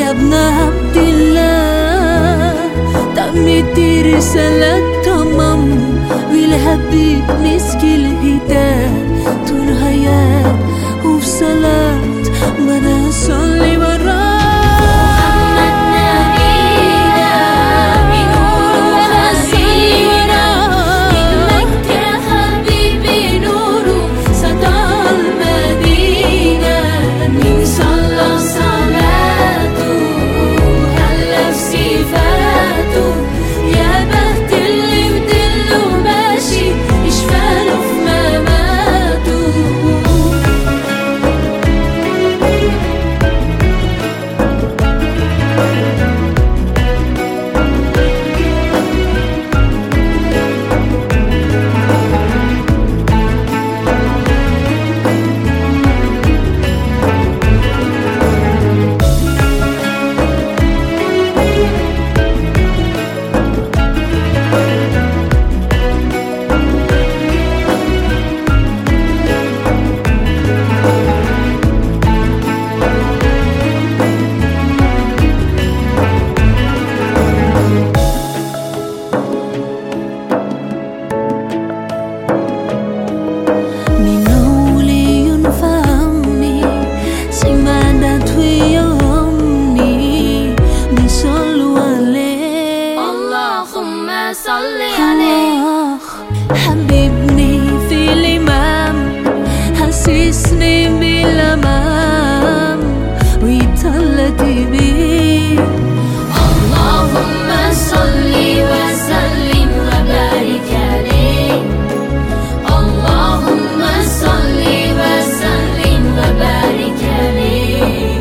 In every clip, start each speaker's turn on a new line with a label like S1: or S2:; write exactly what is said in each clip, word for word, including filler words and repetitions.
S1: يا ابن عبد الله، تمت رسالة تمام والحبيب مسك الهداية طول حياة وفي صلاة ما أنا أصلي وراه. حبيبني في الإمام حسسني بالأمان ويتهلتي بيه.
S2: اللهم صل وسلم وبارك عليه. اللهم صل وسلم وبارك عليه.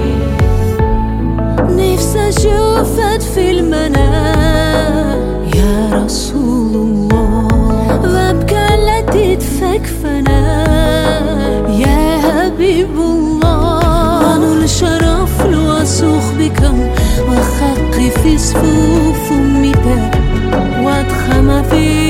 S1: نفسي أشوفك في المنام يا رسول الله، وابقى لا تدفك فناء يا حبيب الله. وانو الشرف الوثوق بكم وخقي في صفوف أمتك واتخم في